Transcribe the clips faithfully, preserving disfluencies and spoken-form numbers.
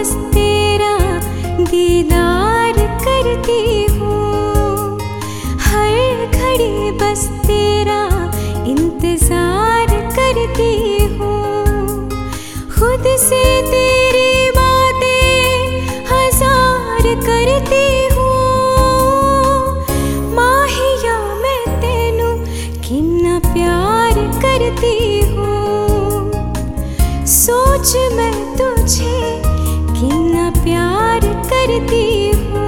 बस तेरा दीदार करती हूँ, हर घड़ी बस तेरा इंतजार करती हूँ। खुद से तेरी बातें हजार करती हूँ, माहिया मैं तेनू किन्ना प्यार करती हूँ। सोच मैं तुझे किन्ना प्यार करती हूँ।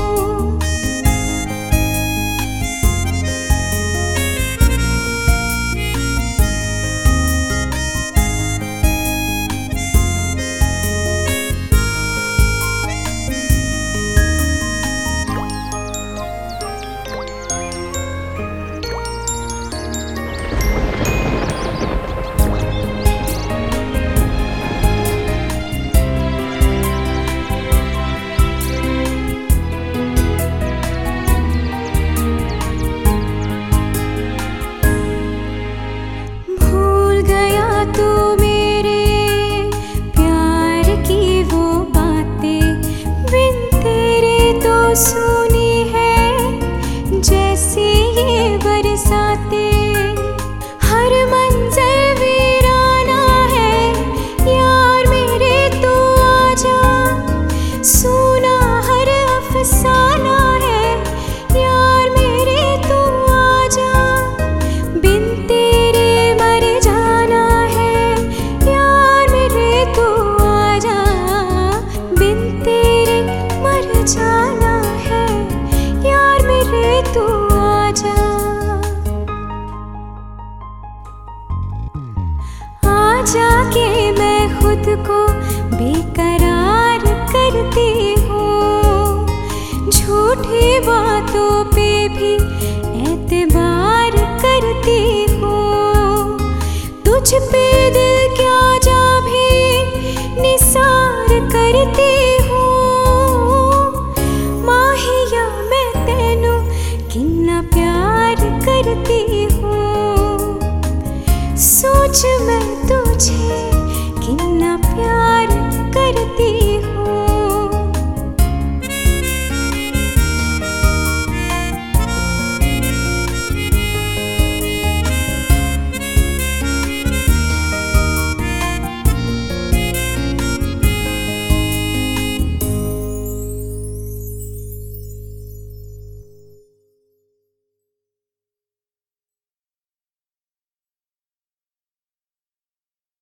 सुनी है जैसी ये बरसातें, हर मंजर वीराना है, यार मेरे तू आजा। सुना हर अफसाना है, यार मेरे तू आजा। बिन तेरे मर जाना है, यार मेरे तू आजा। बिन तेरे मर जाना तू आजा। आजा के मैं खुद को बेकरार करती हूँ, झूठी बातों पे भी एतबार करती हूँ। तुझ पे दिल